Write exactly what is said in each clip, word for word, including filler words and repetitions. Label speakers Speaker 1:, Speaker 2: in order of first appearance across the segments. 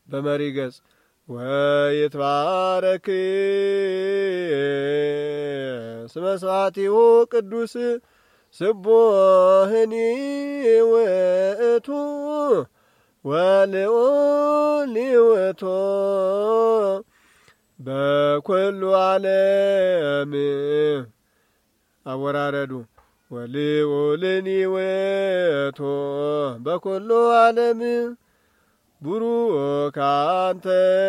Speaker 1: በመሪ ገጽ ወይትባረክ ስመ ስብሐቲሁ ቅዱስ ስቡሕኒ ውእቱ ወልዑል ውእቱ በኩሉ ዓለም አወራረዱ ወልዑልኒ ውእቱ በኩሉ ዓለም ቡሩክ አንተ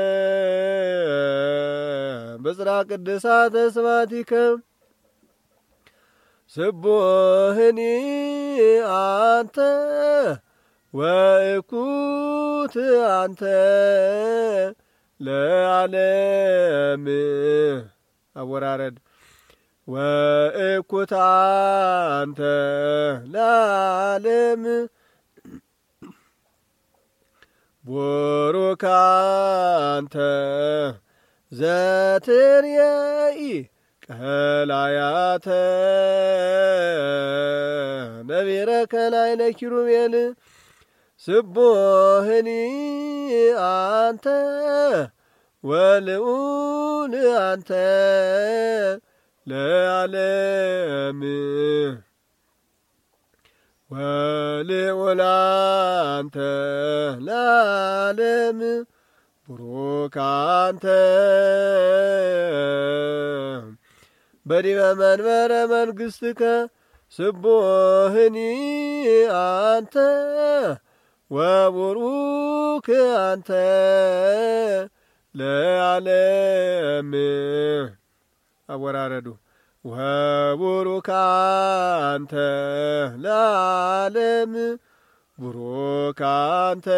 Speaker 1: በጽርሐ ቅድሳተ ስብሐቲከ ስቡሕኒ አንተ ወእኩት አንተ ለዓለም አወራረድ ወእኩት አንተ ለዓለም ቡሩክ አንተ ዘትርየኢ ቀላያተ ነቢረከ ላዕለ ኪሩቤል ስቡሕኒ አንተ ወልዑል አንተ ለዓለም ወልዑል አንተ ለዓለም ቡሩክ አንተ በዲበ መንበረ መንግሥትከ ስቡሕኒ አንተ ወቡሩክ አንተ ለዓለም አወራረዱ ወቡሩክ አንተ ለዓለም ቡሩክ አንተ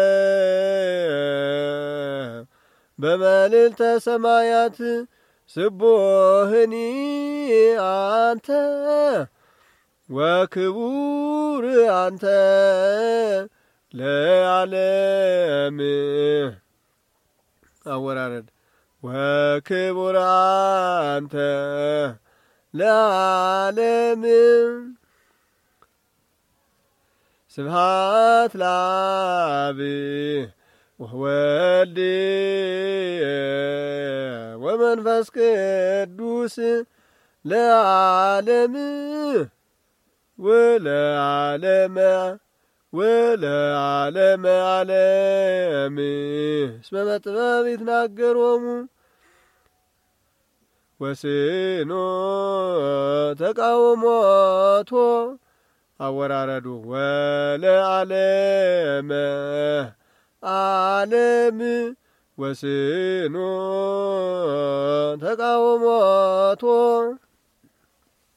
Speaker 1: በመልዕልተ ሰማያት ስቡሕኒ አንተ ወክቡር አንተ ለዓለም አወራረድ ወክቡር አንተ ለዓለም ስብሐት ለአብ ወወልድ ወመንፈስ ቅዱስ ለዓለም ወለዓለመ ወለዓለመ ዓለም እስመ በጥበብ ይትናገሮሙ ወስኖ ተቃውሞቶ አወራረዱ ወለዓለመ ዓለም ወስኖ ተቃውሞቶ